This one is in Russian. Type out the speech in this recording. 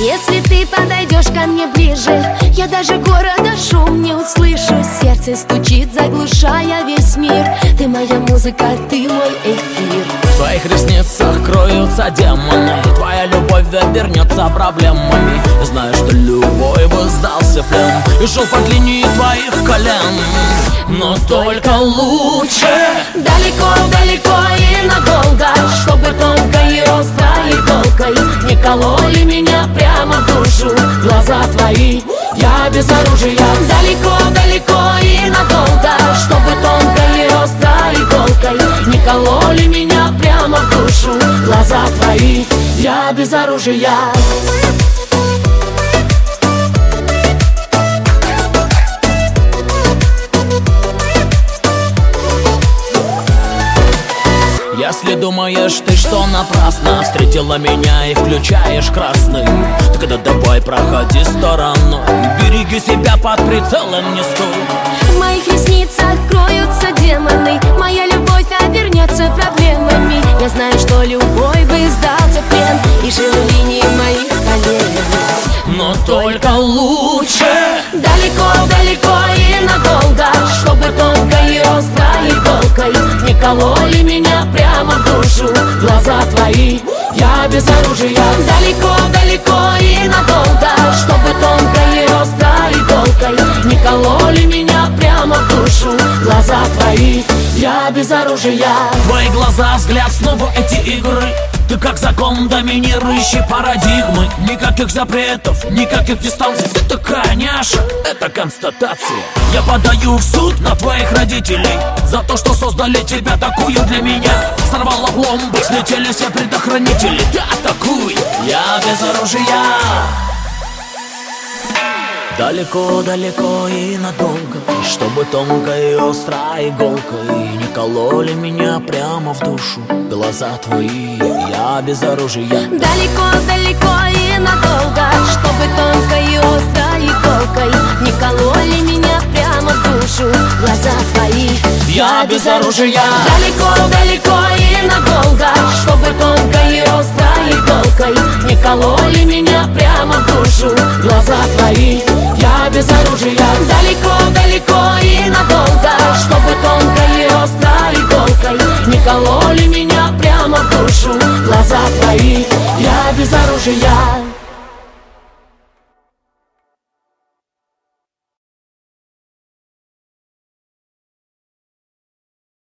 Если ты подойдешь ко мне ближе, я даже города шум не услышу. Сердце стучит, заглушая весь мир. Ты моя музыка, ты мой эфир. В твоих ресницах кроются демоны. Твоя любовь обернется проблемами. Знаю, что любой бы сдался в плен и шел по линии твоих колен. Но только лучше далеко-далеко и надолго, чтобы тонкой и острой иголкой не кололи меня прямо в душу глаза твои. Я без оружия. Далеко-далеко и надолго, чтобы тонкой и острой иголкой не кололи меня прямо в душу глаза твои. Я без оружия. Если думаешь ты, что напрасно встретила меня и включаешь красный, тогда давай проходи стороной, береги себя, под прицелом не стой. В моих ресницах кроются демоны. Моя любовь обернется проблемами. Я знаю, что любой бы сдался в плен и жил в линии моих колен. Но только лучше далеко-далеко и надолго, чтобы тонкой и острой иголкой не кололи меня прямо в душу глаза твои. Я без оружия. Далеко-далеко и надолго, чтобы тонкой и острой иголкой не кололи меня прямо в душу глаза твои. Я без оружия. Твои глаза, взгляд, снова эти игры. Ты как закон доминирующей парадигмы. Никаких запретов, никаких дистанций. Ты такая няша, это констатация. Я подаю в суд на твоих родителей за то, что создали тебя такую для меня. Сорвала пломбы, слетели все предохранители. Ты атакуй, я без оружия. Далеко-далеко и надолго, чтобы тонкой и острой иголкой не кололи меня прямо в душу глаза твои. Я без оружия. Далеко-далеко и надолго, чтобы тонкой и острой иголкой не кололи меня прямо в душу глаза твои. Я без оружия. Далеко-далеко и надолго, чтобы тонкой и острой иголкой не кололи меня прямо в душу глаза твои. Я без оружия. Далеко-далеко и надолго, чтобы тонкой и острой иголкой не кололи меня прямо в душу глаза твои. Я без оружия.